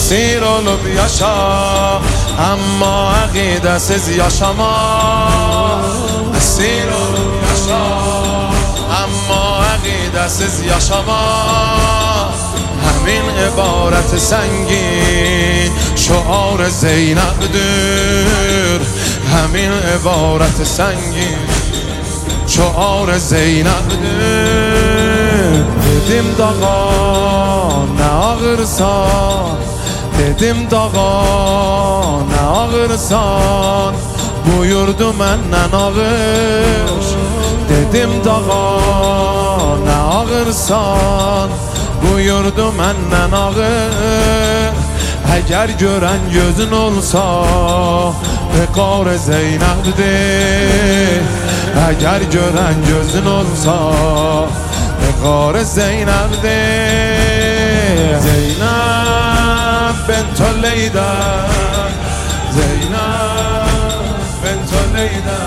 اسیر لوبیاشا اما عقیده سز یاشما اسیر لوبیاشا اما عقیده سز یاشما همین عبارت سنگین شعار زینب دور همین عبارت سنگین شعار زینب دور dedim dağa ne ağırsan dedim dağa ne ağırsan buyurdu məndən ağır dedim dağa ne ağırsan buyurdu məndən ağır əgər görən gözün olsa Vəqar Zeynəbdir əgər görən gözün olsa Vəqar Zeynəbdir Zeynəb bint Leyla Zeynəb bint Leyla